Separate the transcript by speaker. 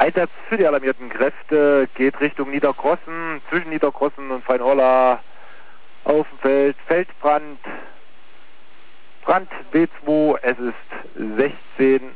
Speaker 1: Einsatz für die alarmierten Kräfte geht Richtung Niedercrossen, zwischen Niedercrossen und Feinhorla auf dem Feld. Feldbrand, Brand B2, es ist 16